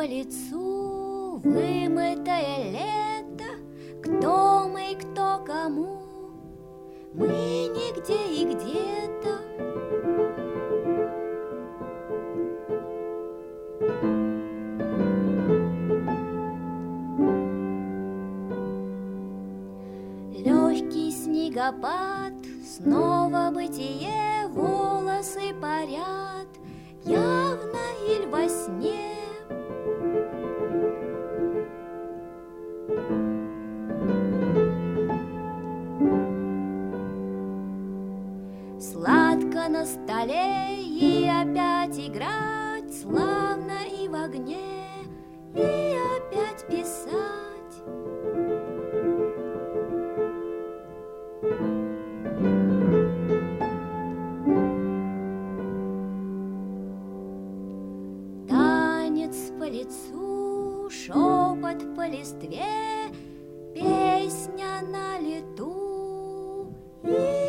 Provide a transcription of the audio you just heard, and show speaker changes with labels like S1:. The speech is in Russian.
S1: лицу, вымытое лето. Кто мы и кто кому? Мы нигде и где-то. Легкий снегопад, снова бытие, волосы парят, явно иль во сне. Сладко на столе и опять играть, славно и в огне, и опять писать. Танец по лицу, шепот по листве, песня на лету. И